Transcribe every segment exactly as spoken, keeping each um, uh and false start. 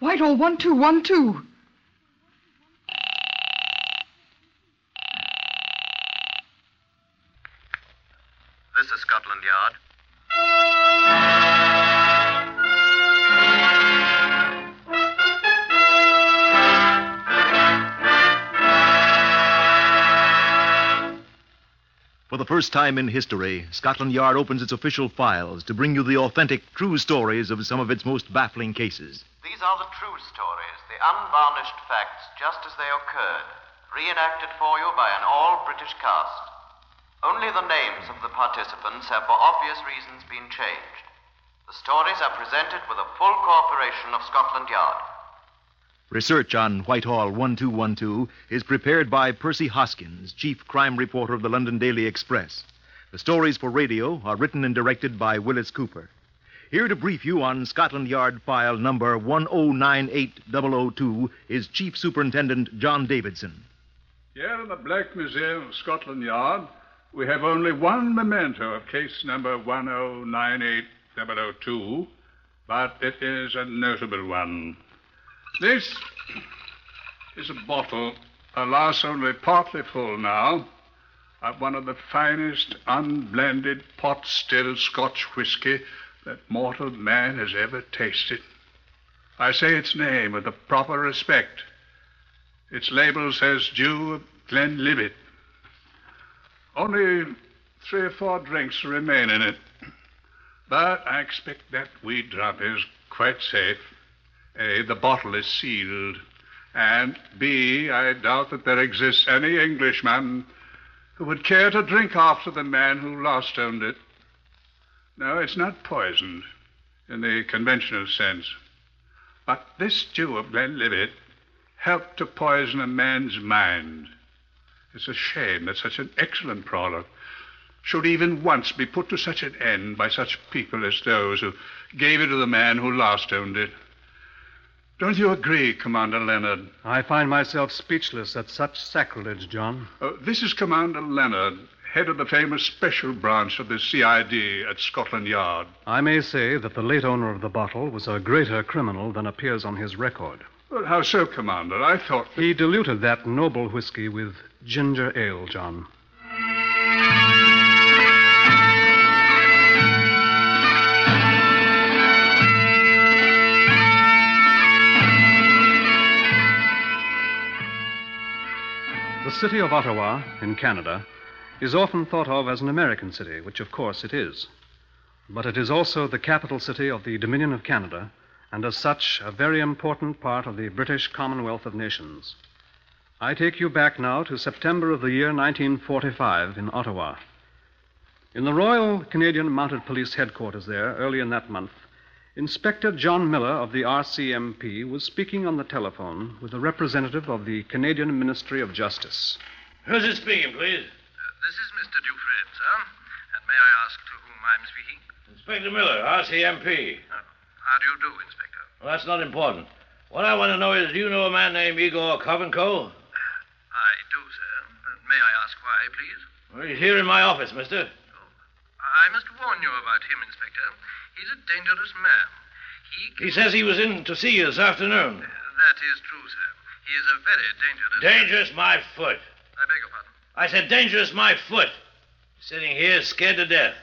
Whitehall one two one two. This is Scotland Yard. For the first time in history, Scotland Yard opens its official files to bring you the authentic, true stories of some of its most baffling cases. These are the true stories, the unvarnished facts just as they occurred, reenacted for you by an all-British cast. Only the names of the participants have for obvious reasons been changed. The stories are presented with the full cooperation of Scotland Yard. Research on Whitehall one two one two is prepared by Percy Hoskins, chief crime reporter of the London Daily Express. The stories for radio are written and directed by Willis Cooper. Here to brief you on Scotland Yard file number one oh nine eight double oh two is Chief Superintendent John Davidson. Here in the Black Museum of Scotland Yard, we have only one memento of case number one oh nine eight double oh two, but it is a notable one. This is a bottle, alas only partly full now, of one of the finest unblended pot-still Scotch whiskey that mortal man has ever tasted. I say its name with the proper respect. Its label says Dew of Glenlivet. Only three or four drinks remain in it, but I expect that wee drop is quite safe. A, the bottle is sealed, and B, I doubt that there exists any Englishman who would care to drink after the man who last owned it. No, it's not poisoned in the conventional sense, but this Dew of Glenlivet helped to poison a man's mind. It's a shame that such an excellent product should even once be put to such an end by such people as those who gave it to the man who last owned it. Don't you agree, Commander Leonard? I find myself speechless at such sacrilege, John. Uh, this is Commander Leonard, head of the famous special branch of the C I D at Scotland Yard. I may say that the late owner of the bottle was a greater criminal than appears on his record. Well, how so, Commander? I thought that... He diluted that noble whiskey with ginger ale, John. The city of Ottawa, in Canada, is often thought of as an American city, which of course it is. But it is also the capital city of the Dominion of Canada, and as such, a very important part of the British Commonwealth of Nations. I take you back now to September of the year nineteen forty-five in Ottawa. In the Royal Canadian Mounted Police headquarters there, early in that month, Inspector John Miller of the R C M P was speaking on the telephone with a representative of the Canadian Ministry of Justice. Who's it speaking, please? Uh, this is Mister Dufresne, sir. And may I ask to whom I'm speaking? Inspector Miller, R C M P. Uh, how do you do, Inspector? Well, that's not important. What I want to know is, do you know a man named Igor Kovenko? I do, sir. Uh, may I ask why, please? Well, he's here in my office, mister. Oh, I must warn you about him, Inspector. He's a dangerous man. He... He says he was in to see you this afternoon. Uh, that is true, sir. He is a very dangerous... Dangerous my foot. I beg your pardon? I said dangerous my foot. Sitting here scared to death.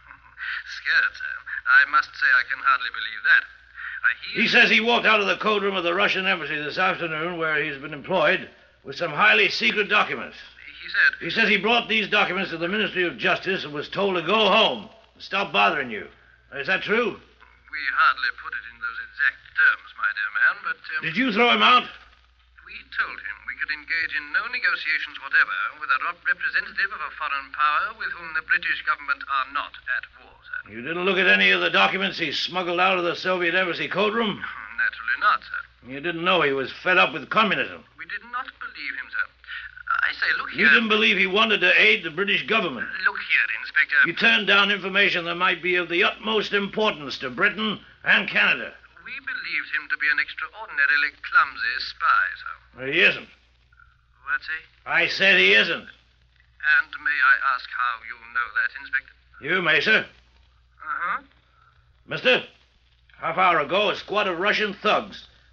Scared, sir? I must say I can hardly believe that. Uh, he... he says he walked out of the code room of the Russian embassy this afternoon, where he's been employed, with some highly secret documents. He said... He says he brought these documents to the Ministry of Justice and was told to go home and stop bothering you. Is that true? We hardly put it in those exact terms, my dear man, but... Um, Did you throw him out? We told him we could engage in no negotiations whatever with a representative of a foreign power with whom the British government are not at war, sir. You didn't look at any of the documents he smuggled out of the Soviet embassy code room? Naturally not, sir. You didn't know he was fed up with communism? We did not believe him, sir. I say, look here... You didn't believe he wanted to aid the British government? Look here, Inspector... You turned down information that might be of the utmost importance to Britain and Canada. We believed him to be an extraordinarily clumsy spy, sir. Well, he isn't. What's he? I said he isn't. And may I ask how you know that, Inspector? You may, sir. Uh-huh. Mister, half hour ago, a squad of Russian thugs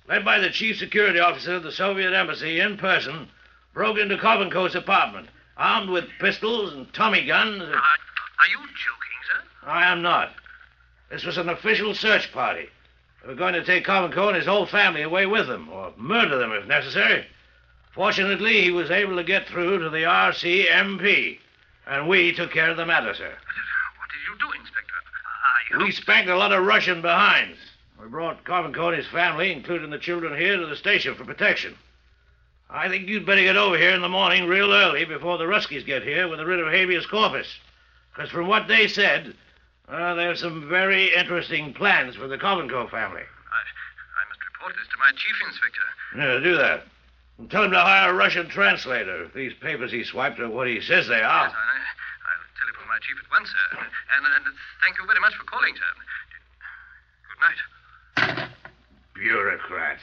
led by the chief security officer of the Soviet embassy in person, broke into Kovenko's apartment, armed with pistols and Tommy guns. Uh, are you joking, sir? I am not. This was an official search party. They were going to take Kovenko and his whole family away with them, or murder them if necessary. Fortunately, he was able to get through to the R C M P, and we took care of the matter, sir. What did you do, Inspector? I We spanked a lot of Russian behinds. We brought Kovenko and his family, including the children here, to the station for protection. I think you'd better get over here in the morning real early before the Ruskies get here with a writ of habeas corpus. Because from what they said, uh, there's some very interesting plans for the Kovenko family. I, I must report this to my chief inspector. Yeah, do that. And tell him to hire a Russian translator if these papers he swiped are what he says they are. Yes, I, I'll telephone my chief at once, sir. And, and thank you very much for calling, sir. Good night. Bureaucrats.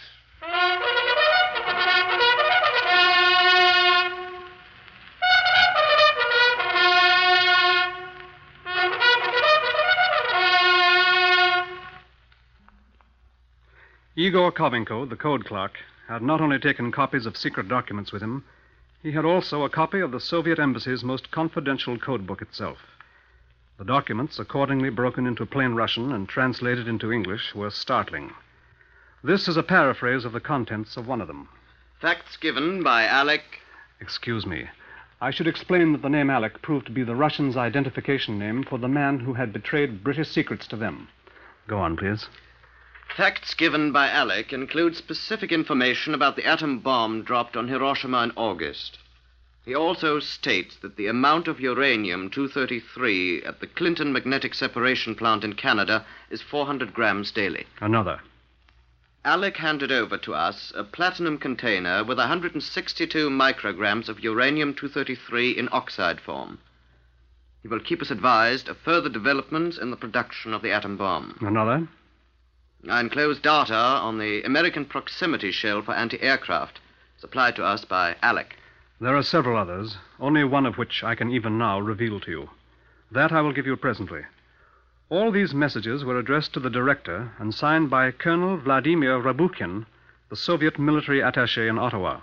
Igor Kovenko, the code clerk, had not only taken copies of secret documents with him, he had also a copy of the Soviet embassy's most confidential code book itself. The documents, accordingly broken into plain Russian and translated into English, were startling. This is a paraphrase of the contents of one of them. Facts given by Alec. Excuse me. I should explain that the name Alec proved to be the Russians' identification name for the man who had betrayed British secrets to them. Go on, please. Facts given by Alec include specific information about the atom bomb dropped on Hiroshima in August. He also states that the amount of uranium two thirty-three at the Clinton Magnetic Separation Plant in Canada is four hundred grams daily. Another. Alec handed over to us a platinum container with one hundred sixty-two micrograms of uranium two thirty-three in oxide form. He will keep us advised of further developments in the production of the atom bomb. Another. I enclose data on the American proximity shell for anti-aircraft, supplied to us by Alec. There are several others, only one of which I can even now reveal to you. That I will give you presently. All these messages were addressed to the director and signed by Colonel Vladimir Rabukhin, the Soviet military attaché in Ottawa.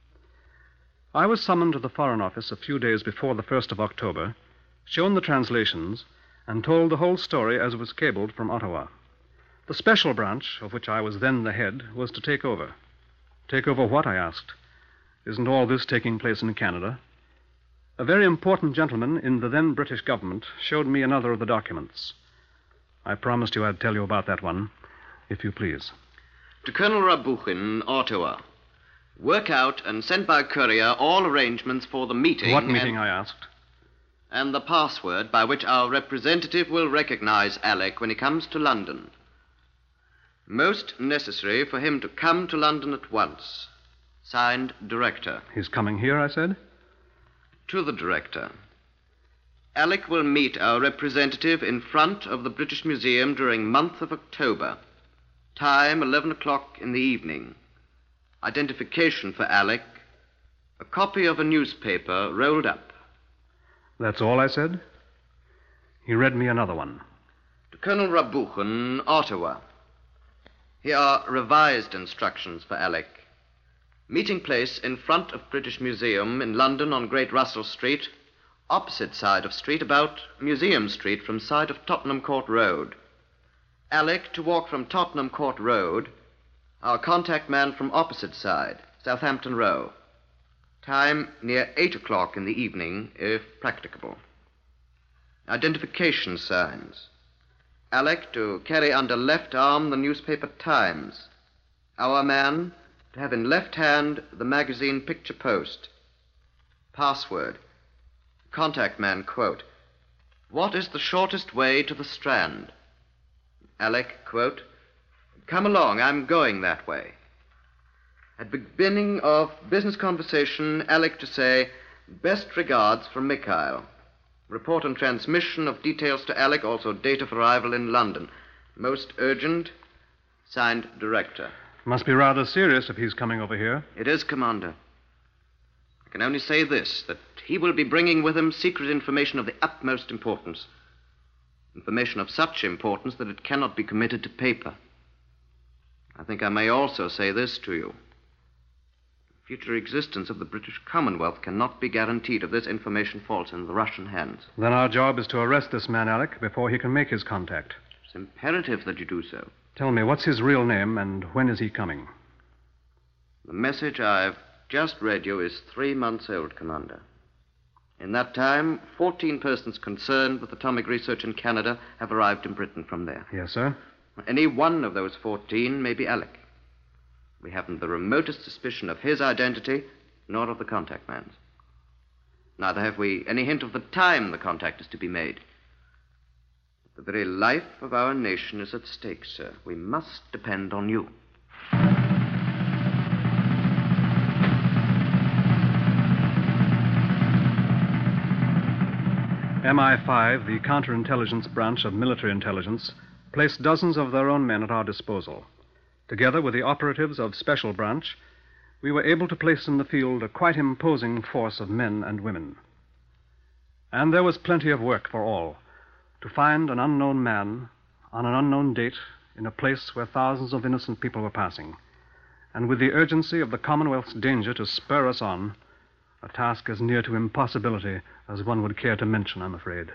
I was summoned to the Foreign Office a few days before the first of October, shown the translations, and told the whole story as it was cabled from Ottawa. The special branch, of which I was then the head, was to take over. Take over what, I asked. Isn't all this taking place in Canada? A very important gentleman in the then British government showed me another of the documents. I promised you I'd tell you about that one, if you please. To Colonel Rabukhin, Ottawa. Work out and send by courier all arrangements for the meeting. What meeting, and, I asked? And the password by which our representative will recognize Alec when he comes to London. Most necessary for him to come to London at once. Signed, Director. He's coming here, I said? To the Director. Alec will meet our representative in front of the British Museum during month of October. Time, eleven o'clock in the evening. Identification for Alec. A copy of a newspaper rolled up. That's all, I said? He read me another one. To Colonel Rabukhin, Ottawa. Here are revised instructions for Alec. Meeting place in front of British Museum in London on Great Russell Street, opposite side of street about Museum Street from side of Tottenham Court Road. Alec to walk from Tottenham Court Road. Our contact man from opposite side, Southampton Row. Time near eight o'clock in the evening, if practicable. Identification signs. Alec to carry under left arm the newspaper Times. Our man to have in left hand the magazine Picture Post. Password. Contact man, quote, "What is the shortest way to the Strand?" Alec, quote, "Come along, I'm going that way." At beginning of business conversation, Alec to say, "Best regards from Mikhail." Report and transmission of details to Alec, also date of arrival in London. Most urgent. Signed, Director. Must be rather serious if he's coming over here. It is, Commander. I can only say this, that he will be bringing with him secret information of the utmost importance. Information of such importance that it cannot be committed to paper. I think I may also say this to you. The future existence of the British Commonwealth cannot be guaranteed if this information falls in the Russian hands. Then our job is to arrest this man, Alec, before he can make his contact. It's imperative that you do so. Tell me, what's his real name and when is he coming? The message I've just read you is three months old, Commander. In that time, fourteen persons concerned with atomic research in Canada have arrived in Britain from there. Yes, sir. Any one of those fourteen may be Alec. We haven't the remotest suspicion of his identity, nor of the contact man's. Neither have we any hint of the time the contact is to be made. The very life of our nation is at stake, sir. We must depend on you. M I five, the counterintelligence branch of military intelligence, placed dozens of their own men at our disposal. Together with the operatives of Special Branch, we were able to place in the field a quite imposing force of men and women. And there was plenty of work for all. To find an unknown man on an unknown date in a place where thousands of innocent people were passing, and with the urgency of the Commonwealth's danger to spur us on, a task as near to impossibility as one would care to mention, I'm afraid.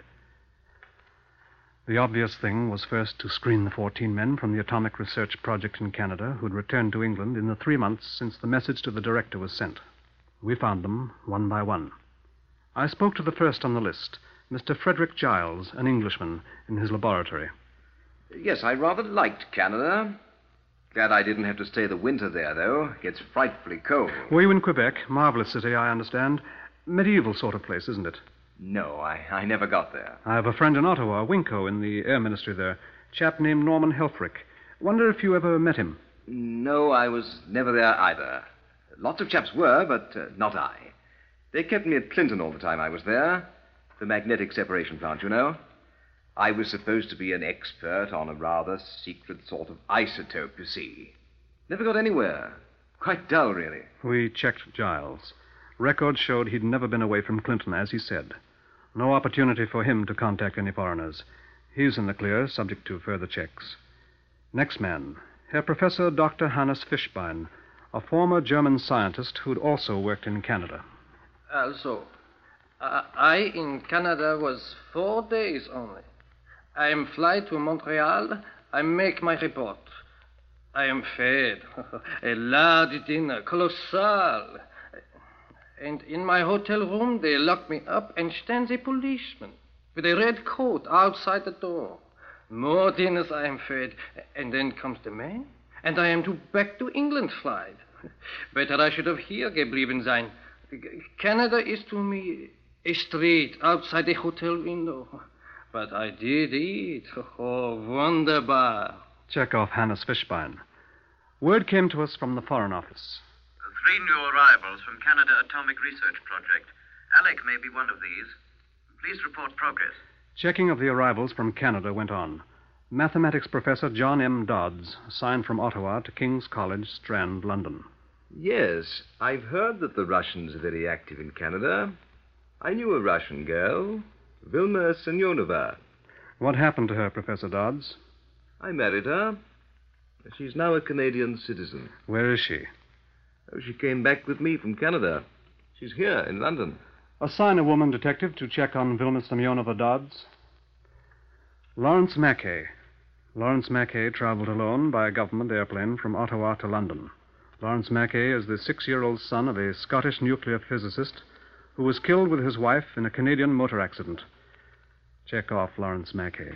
The obvious thing was first to screen the fourteen men from the atomic research project in Canada who'd returned to England in the three months since the message to the director was sent. We found them one by one. I spoke to the first on the list, Mister Frederick Giles, an Englishman, in his laboratory. Yes, I rather liked Canada. Glad I didn't have to stay the winter there, though. It gets frightfully cold. Were you in Quebec? Marvelous city, I understand. Medieval sort of place, isn't it? No, I, I never got there. I have a friend in Ottawa, Winco, in the Air Ministry there. Chap named Norman Helfrich. Wonder if you ever met him. No, I was never there either. Lots of chaps were, but uh, not I. They kept me at Clinton all the time I was there. The magnetic separation plant, you know. I was supposed to be an expert on a rather secret sort of isotope, you see. Never got anywhere. Quite dull, really. We checked Giles. Records showed he'd never been away from Clinton, as he said. No opportunity for him to contact any foreigners. He's in the clear, subject to further checks. Next man, Herr Professor Doctor Hannes Fischbein, a former German scientist who'd also worked in Canada. Also, uh, I in Canada was four days only. I am fly to Montreal. I make my report. I am fed. A large dinner, colossal. And in my hotel room, they lock me up and stands a policeman with a red coat outside the door. More dinners I am fed. And then comes the man, and I am to back to England flight. Better I should have here geblieben sein. Canada is to me a street outside a hotel window. But I did eat. Oh, wunderbar. Check off Hannes Fischbein. Word came to us from the Foreign Office. Three new arrivals from Canada Atomic Research Project. Alec may be one of these. Please report progress. Checking of the arrivals from Canada went on. Mathematics professor John M. Dodds, assigned from Ottawa to King's College, Strand, London. Yes, I've heard that the Russians are very active in Canada. I knew a Russian girl, Vilma Semyonova. What happened to her, Professor Dodds? I married her. She's now a Canadian citizen. Where is she? Oh, she came back with me from Canada. She's here in London. Assign a woman detective to check on Vilma Semyonova Dodds. Lawrence Mackay. Lawrence Mackay traveled alone by a government airplane from Ottawa to London. Lawrence Mackay is the six-year-old son of a Scottish nuclear physicist who was killed with his wife in a Canadian motor accident. Check off Lawrence Mackay.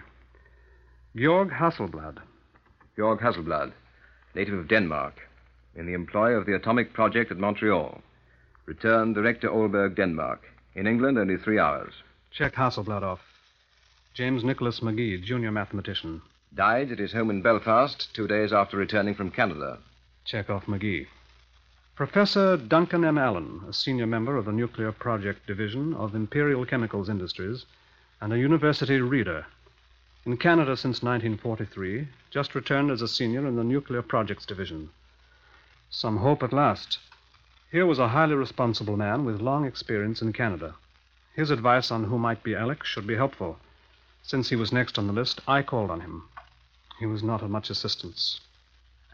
Georg Hasselblad. Georg Hasselblad, native of Denmark, in the employ of the atomic project at Montreal. Returned Director Olberg, Denmark. In England, only three hours. Check Hasselblad off. James Nicholas McGee, junior mathematician. Died at his home in Belfast two days after returning from Canada. Check off McGee. Professor Duncan M. Allen, a senior member of the Nuclear Project Division of Imperial Chemicals Industries, and a university reader. In Canada since nineteen forty-three, just returned as a senior in the Nuclear Projects Division. Some hope at last. Here was a highly responsible man with long experience in Canada. His advice on who might be Alec should be helpful. Since he was next on the list, I called on him. He was not of much assistance.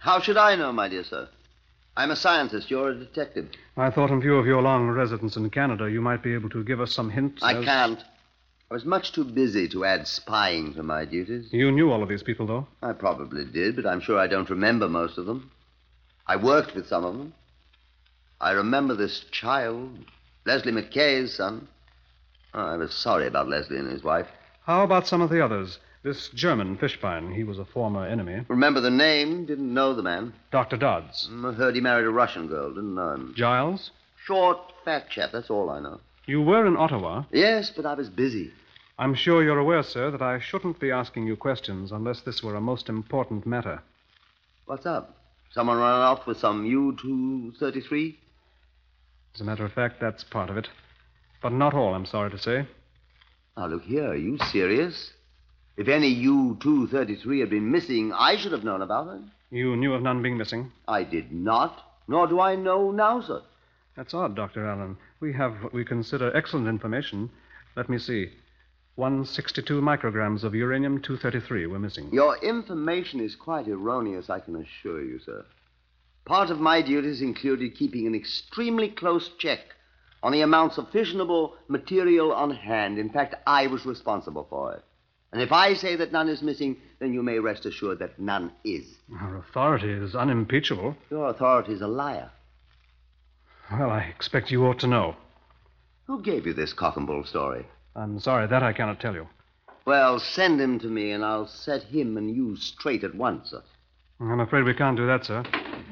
How should I know, my dear sir? I'm a scientist. You're a detective. I thought in view of your long residence in Canada, you might be able to give us some hints. I as... can't. I was much too busy to add spying to my duties. You knew all of these people, though? I probably did, but I'm sure I don't remember most of them. I worked with some of them. I remember this child, Leslie McKay's son. Oh, I was sorry about Leslie and his wife. How about some of the others? This German, Fishbein, he was a former enemy. Remember the name, didn't know the man. Doctor Dodds. I heard he married a Russian girl, didn't know him. Giles? Short, fat chap, that's all I know. You were in Ottawa? Yes, but I was busy. I'm sure you're aware, sir, that I shouldn't be asking you questions unless this were a most important matter. What's up? Someone run off with some U two thirty-three? As a matter of fact, that's part of it. But not all, I'm sorry to say. Now, look here, are you serious? If any U two thirty-three had been missing, I should have known about it. You knew of none being missing? I did not, nor do I know now, sir. That's odd, Doctor Allen. We have what we consider excellent information. Let me see. one hundred sixty-two micrograms of uranium two thirty-three were missing. Your information is quite erroneous, I can assure you, sir. Part of my duties included keeping an extremely close check on the amounts of fissionable material on hand. In fact, I was responsible for it. And if I say that none is missing, then you may rest assured that none is. Our authority is unimpeachable. Your authority is a liar. Well, I expect you ought to know. Who gave you this cock and bull story? I'm sorry, that I cannot tell you. Well, send him to me, and I'll set him and you straight at once, sir. I'm afraid we can't do that, sir.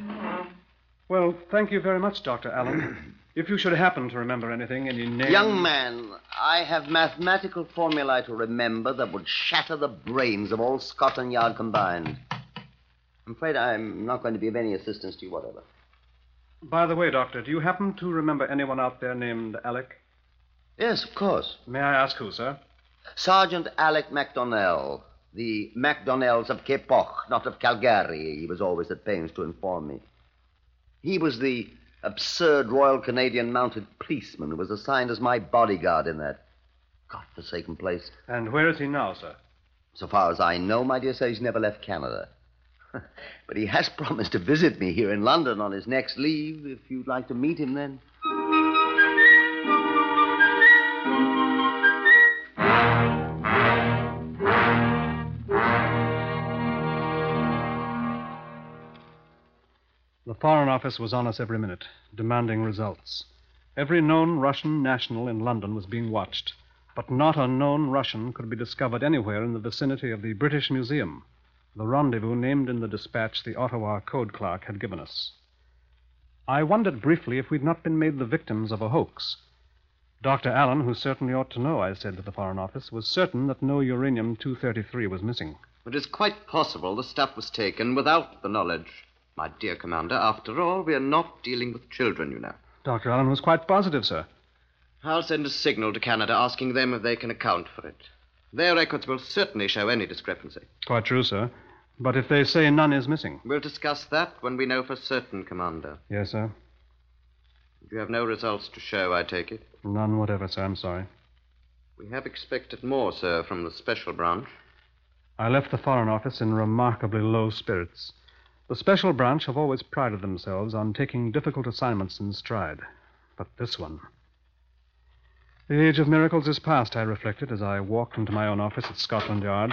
Well, thank you very much, Doctor Allen. If you should happen to remember anything, any name... Young man, I have mathematical formulae to remember that would shatter the brains of all Scotland Yard combined. I'm afraid I'm not going to be of any assistance to you whatever. By the way, Doctor, do you happen to remember anyone out there named Alec? Yes, of course. May I ask who, sir? Sergeant Alec MacDonnell. The MacDonnells of Keppoch, not of Calgary. He was always at pains to inform me. He was the absurd Royal Canadian Mounted Policeman who was assigned as my bodyguard in that godforsaken place. And where is he now, sir? So far as I know, my dear sir, he's never left Canada. But he has promised to visit me here in London on his next leave, if you'd like to meet him then. The Foreign Office was on us every minute, demanding results. Every known Russian national in London was being watched, but not a known Russian could be discovered anywhere in the vicinity of the British Museum, the rendezvous named in the dispatch the Ottawa code clerk had given us. I wondered briefly if we'd not been made the victims of a hoax. Doctor Allen, who certainly ought to know, I said to the Foreign Office, was certain that no uranium two thirty-three was missing. It is quite possible the stuff was taken without the knowledge. My dear Commander, after all, we are not dealing with children, you know. Doctor Allen was quite positive, sir. I'll send a signal to Canada asking them if they can account for it. Their records will certainly show any discrepancy. Quite true, sir. But if they say none is missing... We'll discuss that when we know for certain, Commander. Yes, sir. You have no results to show, I take it? None whatever, sir. I'm sorry. We have expected more, sir, from the Special Branch. I left the Foreign Office in remarkably low spirits. The Special Branch have always prided themselves on taking difficult assignments in stride. But this one... The age of miracles is past, I reflected, as I walked into my own office at Scotland Yard.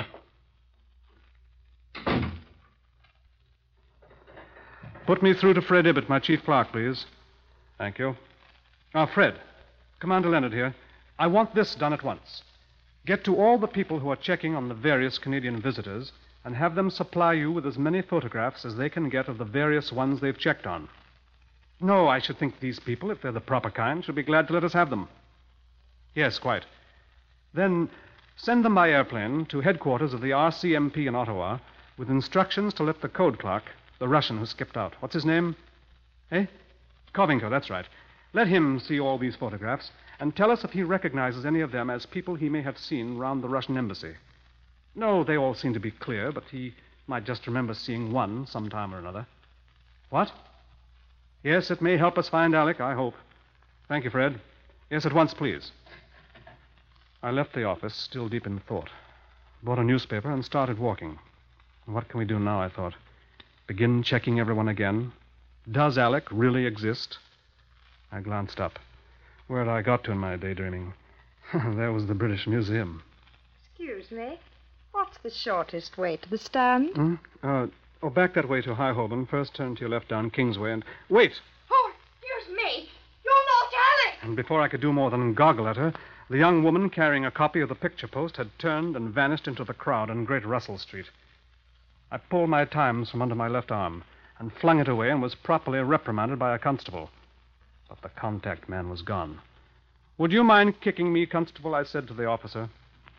Put me through to Fred Ibbett, my chief clerk, please. Thank you. Ah, Fred. Commander Leonard here. I want this done at once. Get to all the people who are checking on the various Canadian visitors and have them supply you with as many photographs as they can get of the various ones they've checked on. No, I should think these people, if they're the proper kind, should be glad to let us have them. Yes, quite. Then send them by airplane to headquarters of the R C M P in Ottawa with instructions to let the code clerk, the Russian who skipped out. What's his name? Eh? Kovenko, that's right. Let him see all these photographs and tell us if he recognizes any of them as people he may have seen round the Russian embassy. No, they all seem to be clear, but he might just remember seeing one sometime or another. What? Yes, it may help us find Alec, I hope. Thank you, Fred. Yes, at once, please. I left the office, still deep in thought. Bought a newspaper and started walking. What can we do now, I thought. begin checking everyone again. Does Alec really exist? I glanced up. Where had I got to in my daydreaming? There was the British Museum. Excuse me. What's the shortest way to the stand? Hmm? Uh, oh, back that way to High Holborn. First turn to your left down Kingsway and... Wait! Oh, excuse me. You're not Alec! And before I could do more than goggle at her, the young woman carrying a copy of the picture post had turned and vanished into the crowd in Great Russell Street. I pulled my Times from under my left arm and flung it away and was properly reprimanded by a constable. But the contact man was gone. Would you mind kicking me, Constable? I said to the officer.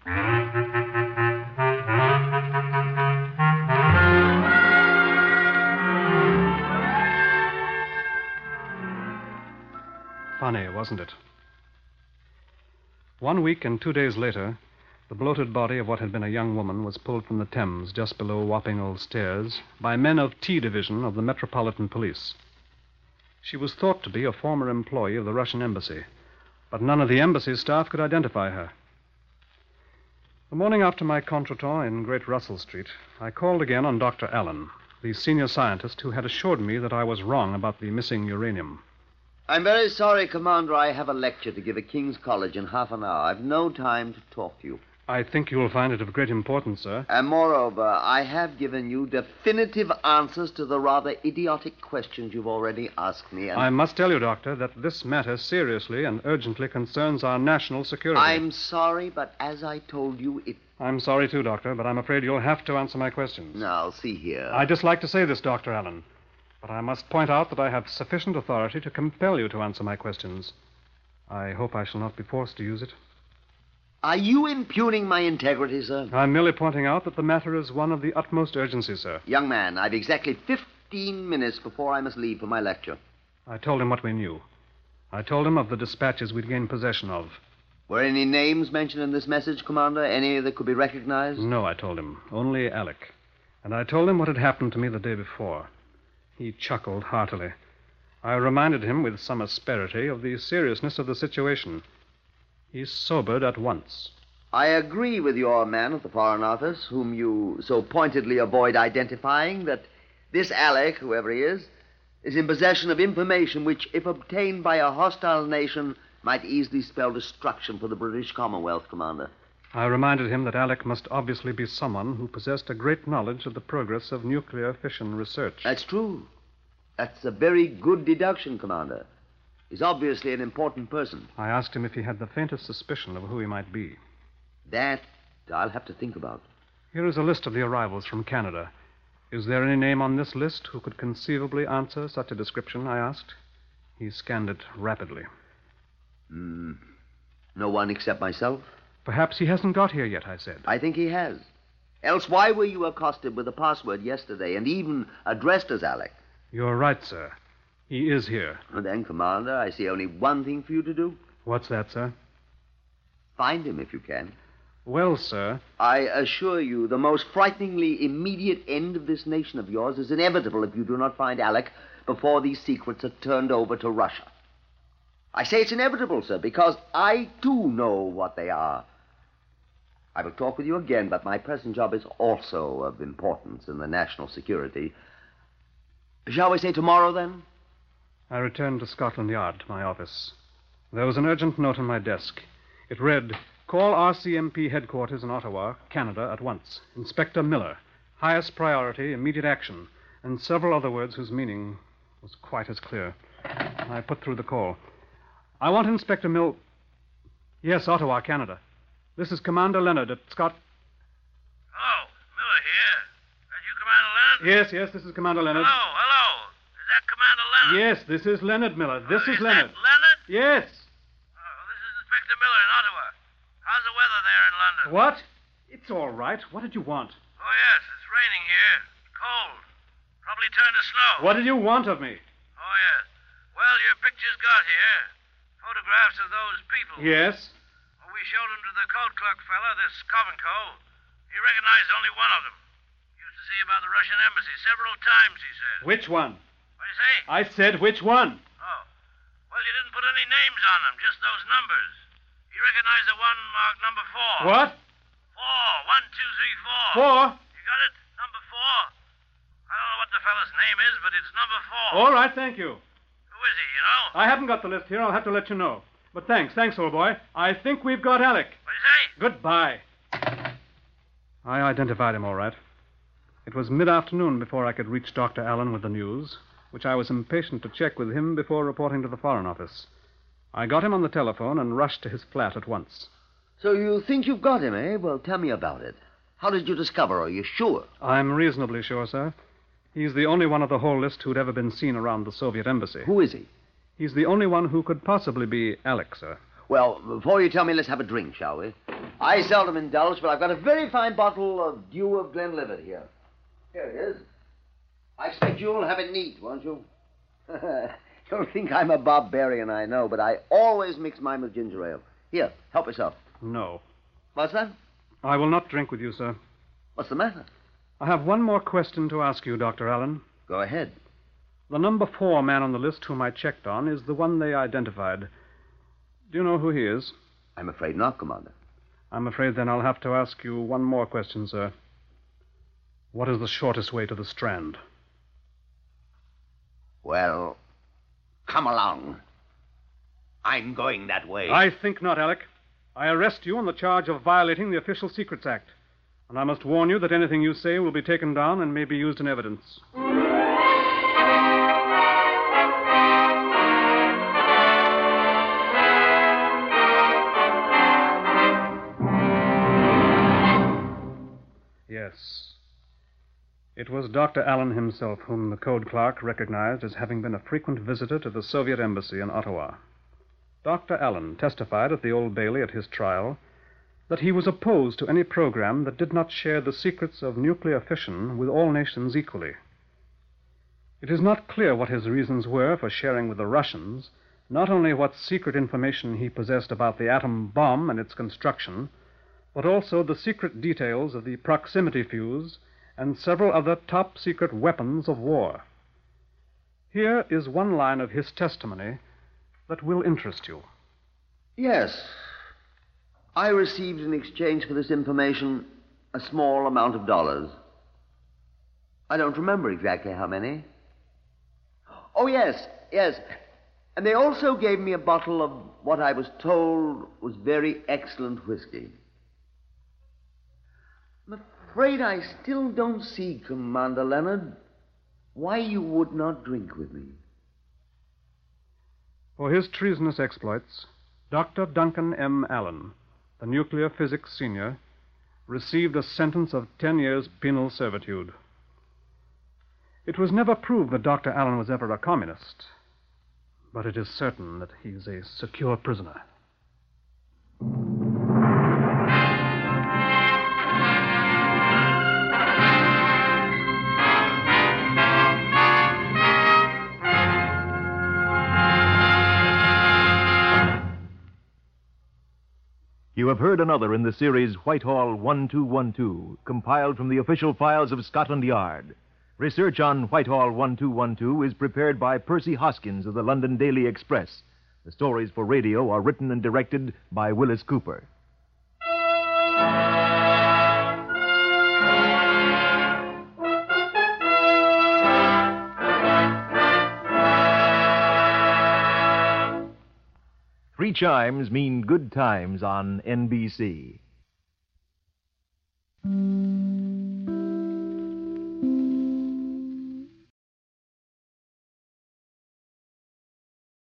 Funny, wasn't it? One week and two days later, the bloated body of what had been a young woman was pulled from the Thames just below Wapping Old Stairs by men of T Division of the Metropolitan Police. She was thought to be a former employee of the Russian embassy, but none of the embassy's staff could identify her. The morning after my contretemps in Great Russell Street, I called again on Doctor Allen, the senior scientist who had assured me that I was wrong about the missing uranium. I'm very sorry, Commander. I have a lecture to give at King's College in half an hour. I've no time to talk to you. I think you will find it of great importance, sir. And moreover, I have given you definitive answers to the rather idiotic questions you've already asked me. And I must tell you, Doctor, that this matter seriously and urgently concerns our national security. I'm sorry, but as I told you, it... I'm sorry, too, Doctor, but I'm afraid you'll have to answer my questions. Now, see here. I dislike to say this, Doctor Allen, but I must point out that I have sufficient authority to compel you to answer my questions. I hope I shall not be forced to use it. Are you impugning my integrity, sir? I'm merely pointing out that the matter is one of the utmost urgency, sir. Young man, I've exactly fifteen minutes before I must leave for my lecture. I told him what we knew. I told him of the dispatches we'd gained possession of. Were any names mentioned in this message, Commander? Any that could be recognized? No, I told him. Only Alec. And I told him what had happened to me the day before. He chuckled heartily. I reminded him with some asperity of the seriousness of the situation. He sobered at once. I agree with your man at the Foreign Office, whom you so pointedly avoid identifying, that this Alec, whoever he is, is in possession of information which, if obtained by a hostile nation, might easily spell destruction for the British Commonwealth, Commander. I reminded him that Alec must obviously be someone who possessed a great knowledge of the progress of nuclear fission research. That's true. That's a very good deduction, Commander. He's obviously an important person. I asked him if he had the faintest suspicion of who he might be. That I'll have to think about. Here is a list of the arrivals from Canada. Is there any name on this list who could conceivably answer such a description, I asked. He scanned it rapidly. Hmm. No one except myself? Perhaps he hasn't got here yet, I said. I think he has. Else why were you accosted with a password yesterday and even addressed as Alec? You're right, sir. He is here. And then, Commander, I see only one thing for you to do. What's that, sir? Find him if you can. Well, sir... I assure you the most frighteningly immediate end of this nation of yours is inevitable if you do not find Alec before these secrets are turned over to Russia. I say it's inevitable, sir, because I, too, know what they are. I will talk with you again, but my present job is also of importance in the national security. Shall we say tomorrow, then? I returned to Scotland Yard, to my office. There was an urgent note on my desk. It read, "Call R C M P headquarters in Ottawa, Canada, at once. Inspector Miller. Highest priority, immediate action," and several other words whose meaning was quite as clear. I put through the call. "I want Inspector Mill... Yes, Ottawa, Canada. This is Commander Leonard at Scott... Hello, Miller here. Are you Commander Leonard? Yes, yes, this is Commander Leonard. Hello, hello. Is that Commander Leonard? Yes, this is Leonard Miller. This oh, is, is Leonard. That Leonard? Yes. Oh, this is Inspector Miller in Ottawa. How's the weather there in London? What? It's all right. What did you want? Oh, yes, it's raining here. Cold. Probably turned to snow. What did you want of me? Oh, yes. Well, your pictures got here. Photographs of those people. Yes. Well, we showed them to the code clerk fella, this Kovenko. He recognized only one of them. Used to see about the Russian embassy several times, he said. Which one? What do you say? I said which one? Oh. Well, you didn't put any names on them, just those numbers. He recognized the one marked number four. What? Four. One, two, three, four. Four? You got it? Number four. I don't know what the fella It's number four. All right, thank you. Who is he, you know? I haven't got the list here. I'll have to let you know. But thanks, thanks, old boy. I think we've got Alec. What do you say? Goodbye. I identified him all right. It was mid-afternoon before I could reach Doctor Allen with the news, which I was impatient to check with him before reporting to the Foreign Office. I got him on the telephone and rushed to his flat at once. So you think you've got him, eh? Well, tell me about it. How did you discover? Are you sure? I'm reasonably sure, sir. He's the only one of the whole list who'd ever been seen around the Soviet embassy. Who is he? He's the only one who could possibly be Alec, sir. Well, before you tell me, let's have a drink, shall we? I seldom indulge, but I've got a very fine bottle of Dew of Glenlivet here. Here it is. I expect you'll have it neat, won't you? You'll think I'm a barbarian, I know, but I always mix mine with ginger ale. Here, help yourself. No. What's that? I will not drink with you, sir. What's the matter? I have one more question to ask you, Doctor Allen. Go ahead. The number four man on the list whom I checked on is the one they identified. Do you know who he is? I'm afraid not, Commander. I'm afraid then I'll have to ask you one more question, sir. What is the shortest way to the Strand? Well, come along. I'm going that way. I think not, Alec. I arrest you on the charge of violating the Official Secrets Act. And I must warn you that anything you say will be taken down and may be used in evidence. Yes. It was Doctor Allen himself whom the code clerk recognized as having been a frequent visitor to the Soviet embassy in Ottawa. Doctor Allen testified at the Old Bailey at his trial that he was opposed to any program that did not share the secrets of nuclear fission with all nations equally. It is not clear what his reasons were for sharing with the Russians not only what secret information he possessed about the atom bomb and its construction, but also the secret details of the proximity fuse and several other top-secret weapons of war. Here is one line of his testimony that will interest you. Yes. I received in exchange for this information a small amount of dollars. I don't remember exactly how many. Oh, yes, yes. And they also gave me a bottle of what I was told was very excellent whiskey. I'm afraid I still don't see, Commander Leonard, why you would not drink with me. For his treasonous exploits, Doctor Duncan M. Allen, the nuclear physics senior, received a sentence of ten years penal servitude. It was never proved that Doctor Allen was ever a communist, but it is certain that he's a secure prisoner. You have heard another in the series Whitehall one two one two, compiled from the official files of Scotland Yard. Research on Whitehall one two one two is prepared by Percy Hoskins of the London Daily Express. The stories for radio are written and directed by Willis Cooper. Three chimes mean good times on N B C.